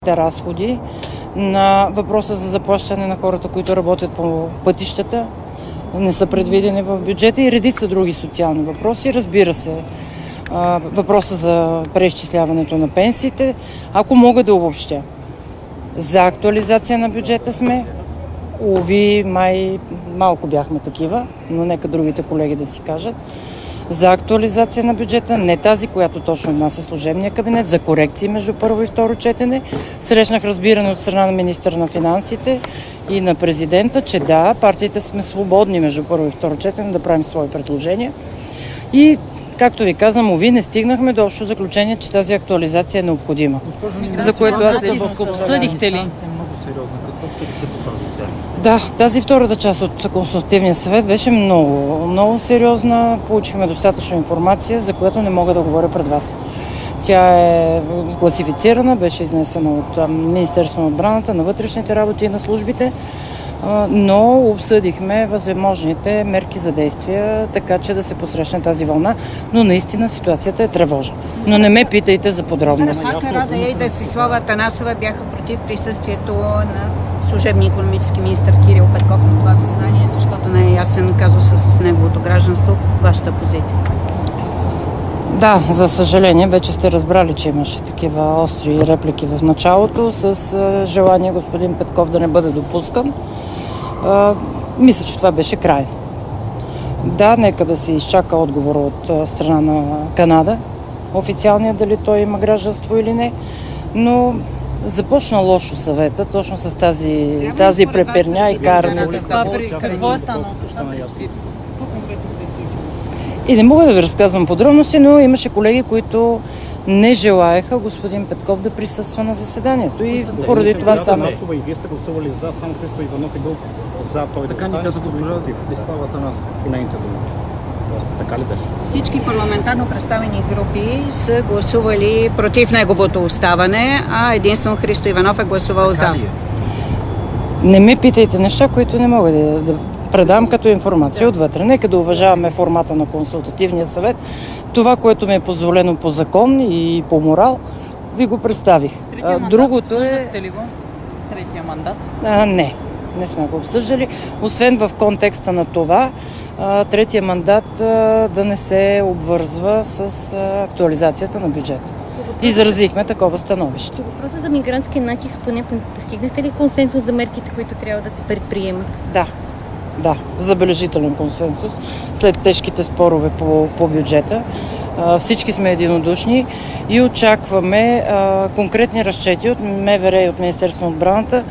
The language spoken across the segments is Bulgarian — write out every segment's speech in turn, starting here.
разходи, на въпроса за заплащане на хората, които работят по пътищата, не са предвидени в бюджета и редица други социални въпроси. Разбира се, въпроса за преизчисляването на пенсиите. Ако мога да обобщя, за актуализация на бюджета сме. Уви, май малко бяхме такива, но нека другите колеги да си кажат. За актуализация на бюджета, не тази, която точно внася служебния кабинет, за корекции между първо и второ четене. Срещнах разбиране от страна на министъра на финансите и на президента, че да, партиите сме свободни между първо и второ четене да правим свои предложения. И, както ви казвам, уви, не стигнахме до общо заключение, че тази актуализация е необходима. За което аз обсъдихте ли? Да, тази втората част от консултативния съвет беше много сериозна. Получихме достатъчно информация, за която не мога да говоря пред вас. Тя е класифицирана, беше изнесена от Министерството на отбраната, на вътрешните работи и на службите, но обсъдихме възможните мерки за действия, така че да се посрещне тази вълна. Но наистина ситуацията е тревожна. Но не ме питайте за подробности. Радея и Десислава Атанасова бяха против присъствието на служебния икономически министър Кирил Петков на това заседание, защото не е ясен казуса с неговото гражданство. Вашата позиция? Да, за съжаление, вече сте разбрали, че имаше такива остри реплики в началото с желание господин Петков да не бъде допускан. Мисля, че това беше край. Да, нека да се изчака отговор от страна на Канада, официалния, дали той има гражданство или не, но започна лошо съвета, точно с тази преперня и каране. Какво е станало? И не мога да ви разказвам подробности, но имаше колеги, които не желаеха господин Петков да присъства на заседанието и поради това стана. И вие сте гласували за, само Христо Иванов е бил за той. Така ни каза госпожа Десислава Атанасова по нейните думи. Така ли беше? Всички парламентарно представени групи са гласували против неговото оставане, а единствено Христо Иванов е гласувал за. Не ме питайте неща, които не мога да предам като информация отвътре. Нека да уважаваме формата на консултативния съвет. Това, което ми е позволено по закон и по морал, ви го представих. Другото обсъждахте ли го? Третия мандат? Не сме го обсъждали. Освен в контекста на това, третия мандат да не се обвързва с актуализацията на бюджета. Изразихме такова становище. По въпроса за мигрантския натиск, поне постигнахте ли консенсус за мерките, които трябва да се предприемат? Да, забележителен консенсус след тежките спорове по бюджета. Всички сме единодушни и очакваме конкретни разчети от МВР и от Министерството на отбраната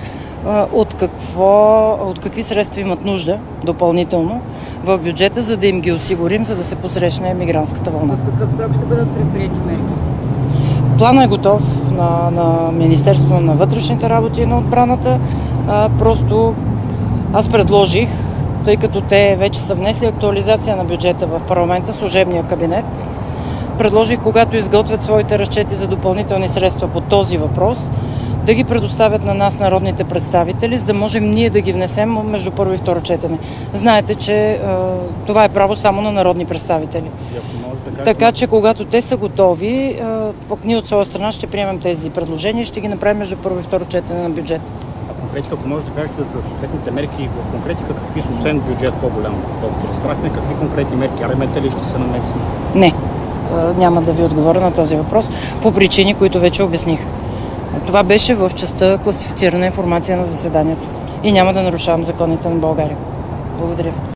от какви средства имат нужда допълнително в бюджета, за да им ги осигурим, за да се посрещне мигрантската вълна. В какъв срок ще бъдат предприети мерки? Планът е готов на Министерството на вътрешните работи и на отбраната. Просто аз предложих, тъй като те вече са внесли актуализация на бюджета в парламента, служебния кабинет, предложих, когато изготвят своите разчети за допълнителни средства по този въпрос, да ги предоставят на нас, народните представители, за да можем ние да ги внесем между първо и второ четене. Знаете, че това е право само на народни представители. Така че, когато те са готови, пък ние от своя страна ще приемем тези предложения и ще ги направим между първо и второ четене на бюджет. Конкретика, ако може да кажете за съответните мерки в конкретика, какви са, освен бюджет по-голям? Разбрахме какви конкретни мерки? РМТ ли ще се намеси? Не, няма да ви отговоря на този въпрос по причини, които вече обясних. Това беше в частта класифицирана информация на заседанието и няма да нарушавам законите на България. Благодаря.